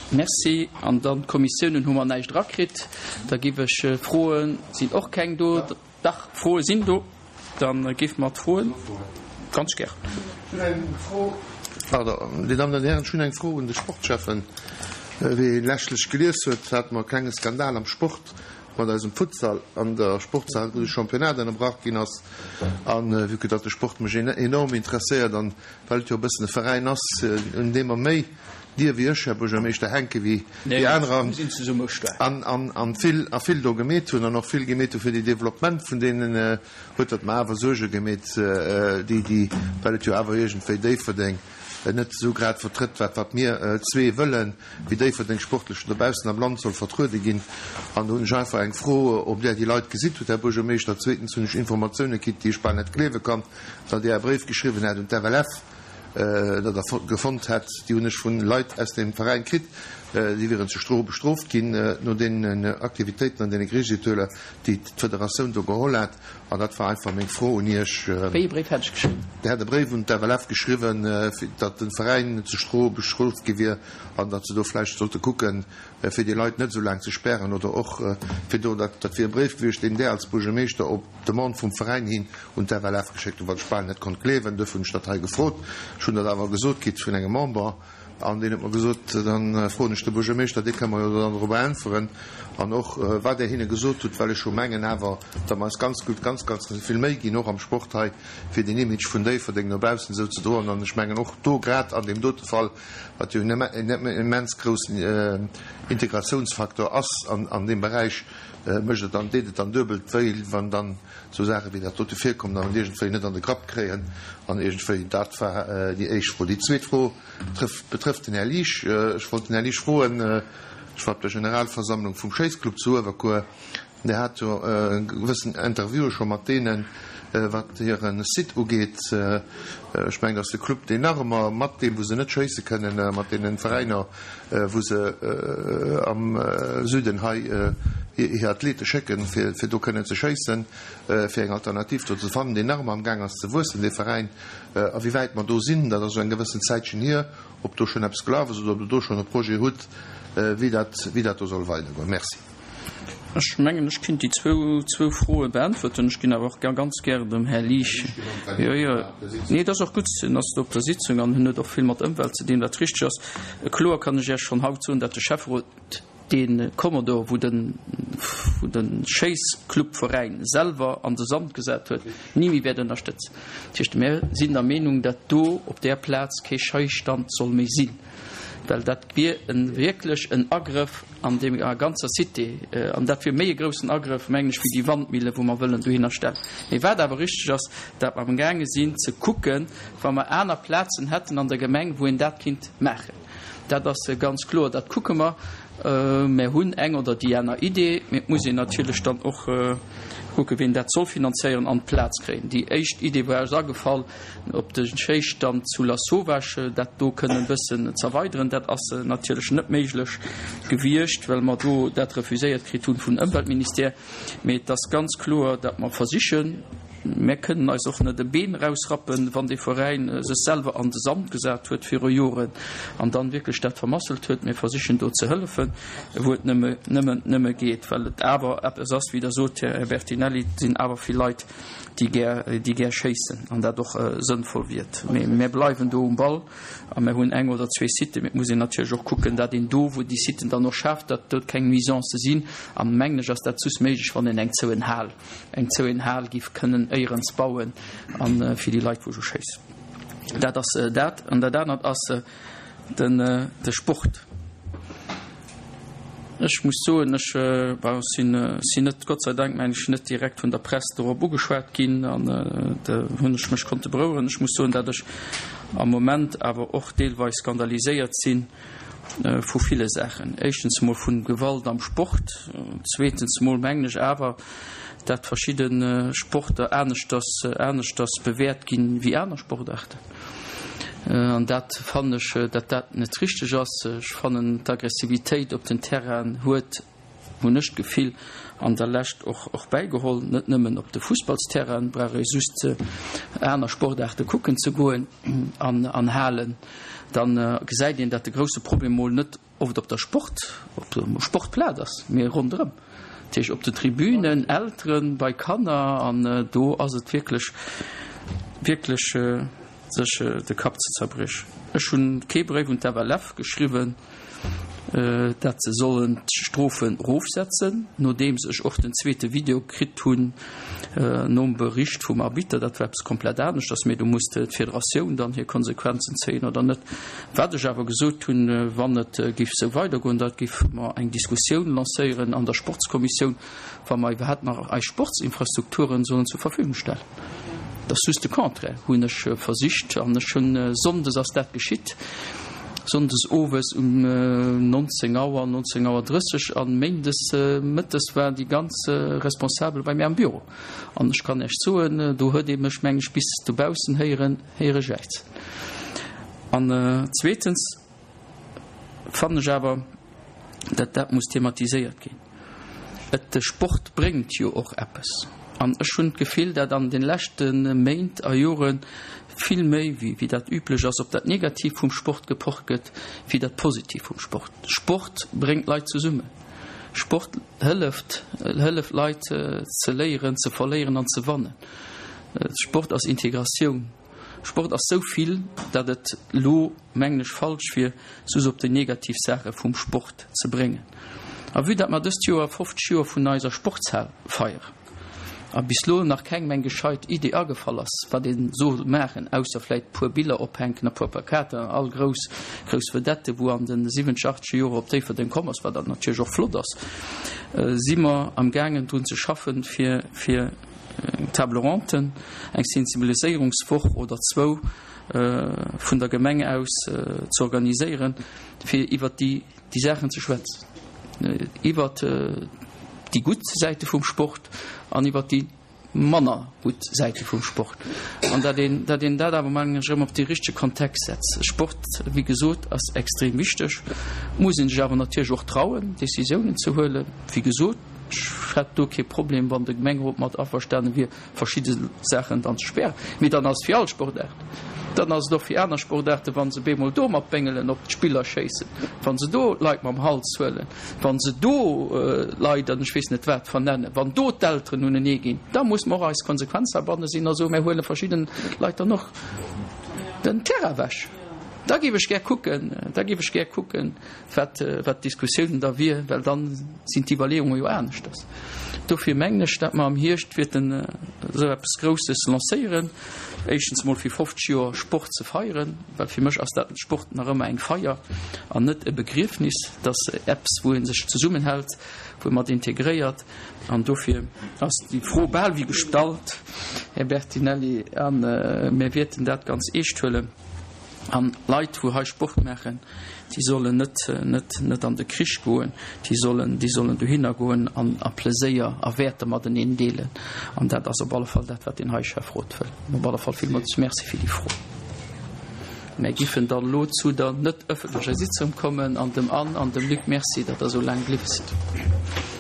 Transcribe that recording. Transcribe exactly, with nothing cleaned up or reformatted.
Merci an dann Kommissionen hummer neicht rakrit, da giwech äh, froen sind och keng do Dach froe sinn do, dann äh, gif mat froen ganz ger. Die Damen und Herren, schon eng froh und de Sportchefen wie lächlech geliers huet, hat man keinen Skandal am Sport. Man als Futsal an der Sportzahl de Championat an brach gin ass an wie dat de Sport enorm interessiert, dann weil jo bis den Verein ass in dem er méi Dir wieche bo méich der henke wie die an an vill a vill do gemet hun an noch vill gemet fir die Development vun denen huet dat ma awer soge gemet die die weil jo awergent fir déi verdenng net so grad vertritt wat wat mir äh, zwee wëllen wie déi fir den sportlechen derbausen am Land soll vertrude ginn an hun Schaffer eng froh ob der die Leiit gesit huet der Burger méich der zweten zunnech Informationoune kit die spa net klewe kann dat der Brief geschrieben hat und der W F äh, dat er gefund hat die hunnech vun Leiit aus dem Verein krit äh, die wären zu stroh bestroft ginn äh, no den äh, Aktivitäten an den Grisetöler die d'Föderatiun do geholl hat an dat war einfach még froh und ich, äh, der hat der Brief und der W F geschrieben äh, dat den Verein zu stroh beschruft gewir an dat ze do fleisch sollte gucken äh, fir die Leute net so lang zu sperren oder auch äh, fir do dat dat fir Brief gewircht den der als Burgermeester op de Mann vom Verein hin und der W F geschickt wat Spanien net kon klewen de vun Stadtteil gefrot schon dat awer gesot geht vun engem Member an den man gesot dann frochte Burgermeester de kann man dann darüber einführen an noch äh, war der hinne gesot tut weil ich schon mengen hawer da man ganz gut ganz ganz viel méi gi noch am Sporthei fir den Image vun déi ver den Nobelsen so zu droen an schmengen noch do grad an dem dote Fall wat immensgroßen äh, Integrationsfaktor ass an, an dem Bereich äh, mcht dann dedet dann dobelt veil wann dann so sage wie der tote fir kommt an negent net an de Grab kreen an egent dat war äh, die eich froh die zweet froh betrifft den Herr Lich äh, ich wollte den Herr Lich frohen äh, ich war der Generalversammlung vom Chaseclub zu der hat ja äh, gewissen Interview schon mal denen äh, wat ihren Sit geht äh, ich mein, dass der Club den Armer mat dem wo sie net chase können äh, mat den Vereiner äh, wo sie äh, am äh, Süden hai äh, hier Athlete checken fir du können ze chassen äh, fir eng alternativ zu fannnen den Arm am gang als ze wursten de Verein äh, a wie weit man do sinn dat so en gewissen Zeitchen hier ob du schon ab Sklave oder ob du schon pro hut äh, wie dat wie dat soll weiter go Merci. Ich mengen ich kind die zwei, zwei frohe beantworten ich aber auch ganz gerne dem Herr Lich ja, ja. Nee, das auch gut dass du der Sitzung an hin doch viel Umwelt zu dem der Tri klar kann ich ja schon haut tun dass der Chef den Commodore wo den wo den Chaseclub Verein selber an der Sand gesagt wird nie wie werden unterstützt mehr sind der Meinung dass du auf der Platz kein Scheißstand soll mir sinn weil dat wir ein wirklich ein Angriff an dem äh, ganzer City äh, an dat wir mé großen Angriff mengsch wie die Wandmühle wo man wollen du hinstellen ich werde aber richtig dass dat am gange sind zu gucken wann man einer Plätzen hätten an der Gemeng wohin dat Kind machen dat das äh, ganz klar dat gucken wir äh, hun eng oder die einer Idee mit muss ich natürlich dann auch äh, gucken dat soll finanzieren an Platz kriegen die echt Idee war sagefallen ob den Schestand zu la sowasche dat du können wissen zerweiteren dat as natürlich net melich gewircht weil man du dat refuséiert krit von Umweltminister mit das ganz klar dat man versichern wir können als auch de Been rausrappen wann die Verein äh, se selber an de Sand gesagt huet für Joren an dann wirklich statt vermasselt huet mir versichern dort zu helfen wo nimme nimme nimme geht weil aber ab es wieder so Bertinelli sind aber vielleicht die ger die ger chasen an dat doch äh, sinnvoll wird mehr bleiben do um Ball am hun eng oder zwei Sitten mit muss ich natürlich auch gucken dat den do wo die Sitten dann noch schafft dat dort kein Misance sinn am Menge dass dazu méigich von den eng zu in Hal eng zu in Hal gif können eierens bauen an äh, für die Leute wo du chase dat das äh, dat an der dann hat as äh, den äh, der Sport. Ich muss so ich, äh, sind, äh, sind nicht, Gott sei Dank mein ich nicht direkt von der Presse darüber geschwert gehen an äh, der hun ich mich konnte brauchen ich muss so dadurch am Moment aber auch teilweise skandalisiert sind äh, für viele Sachen erstens mal von Gewalt am Sport äh, zweitens mal englisch aber dat verschiedene Sporte ernst das äh, ernst das bewährt gehen wie andere Sportarten. An dat fan ich dat dat net richtig ass ich fan d'Aggressivitéit op den Terran huet wo nicht gefiel an der Lächt och och beigeholt net nëmmen op de Fußballsterran brare suste Äner Sportdachte kucken zu goen an anhalen dann äh, gesäit dat de grosse Problem net oft op der Sport op dem Sportpläders mir rundrum Tisch op de Tribünen älteren bei Kanner an äh, do as het wirklich wirklich äh, sich äh, de Kap zu zerbrich schon Kebrief und der geschrieben äh, dat ze sollen Strophen rufsetzen nur dem sech och den zweite Videokrit tun äh, no Bericht vom Arbiter dat webs komplett ernst dass mir du musst Föderation dann hier Konsequenzen zählen oder net werde ich aber gesucht tun äh, wann net äh, gif so weiter und dat gif mal eng Diskussion lancieren an der Sportskommission van wir hat nach als Sportsinfrastrukturen sollen zur Verfügung stellen. Das süste Kontre hunnech äh, versicht an schon äh, sondes as dat geschitt. Sondes Owes um äh, neunzehn Uhr neunzehn Uhr dreißig an Main des äh, Mittes war die ganze äh, responsabel bei mir am Büro. Und ich kann echt so äh, du hört eben Menge bis du bausen heieren here Schweiz. Und äh, zweitens fand ich aber, dass das muss thematisiert gehen. Et, der Sport bringt ja auch etwas. Und es schon gefehlt, dass an den letzten Main a Jahren viel mehr wie, wie das üblich ist, ob das negativ vom Sport gepocht wird, wie das positiv vom Sport. Sport bringt Leute zusammen. Sport hilft, hilft Leute äh, zu lehren, zu verlieren und zu gewinnen. Äh, Sport als Integration. Sport ist so viel, dass es lo mänglisch falsch wird, so auf die Negativsache vom Sport zu bringen. Aber wie das man das Jahr fünfzig Jahre von unserer Sporthalle feiern. A bislo nach keng men gescheit Idee agefall ass, war den so Mächen ausserläit puer Biller ophängen a puer Pakete all gros gros Verdette, wo an den siebenundachtzig Euro op défer den Kommers war dat natürlich auch flott ass. Äh, simmer am Gangen tun ze schaffen fir fir äh, Tableranten, eng Sensibilisierungswoch oder zwo äh, vun der Gemenge aus äh, zu organisieren, fir iwwer die, die Sachen zu schwätzen. Äh, iwwer äh, die gute Seite vom Sport an über die Männer gut Seite vom Sport und da den da den da aber man schon auf die richtige Kontext setzt. Sport wie gesagt als extrem wichtig, muss ich aber natürlich auch trauen Decisionen zu holen wie gesagt hat du kein Problem wann die Menge hat aufverstanden wir verschiedene Sachen dann schwer wie dann als Fialsport dann als doch die anderen Sportarte wann sie bemol do abbengeln op Spieler chasen wann sie do like am Hals swellen wann sie do äh, leider den schwiss net wert vernennen wann do d'Eltern nun nie gehen da muss man als Konsequenz erbannen sind also mehr hole verschiedenen Leiter noch den Terrawäsch. Da gebe ich gerne gucken, da gebe ich gerne gucken, was Diskussionen da wir, weil dann sind die Überlegungen ja ernst. Dafür Menge statt man am Hirsch wird ein so etwas Großes lancieren, erstens mal für fünfzig Jahre Sport zu feiern, weil für mich ist der Sport noch immer ein Feier und nicht ein Begriffnis, dass Apps, wo man sich zusammenhält, wo man integriert und dafür ist die frohe Ball wie gestaltet, Herr Bertinelli, und äh, wir werden das ganz echt wollen. An Leiit wo ha Sport mechen, die sollen net net net an de Krisch goen, die sollen die sollen du hingoen an a Pläéier a Wertte mat den indeelen an dat as op alle Fall dat wat den Heichef rot will. Op alle Fall viel Merzi fir die froh. Mei giffen der Lo zu der net öffentlicher Sitzung kommen an dem an an dem Lück Merzi, dat er so lang glif sind.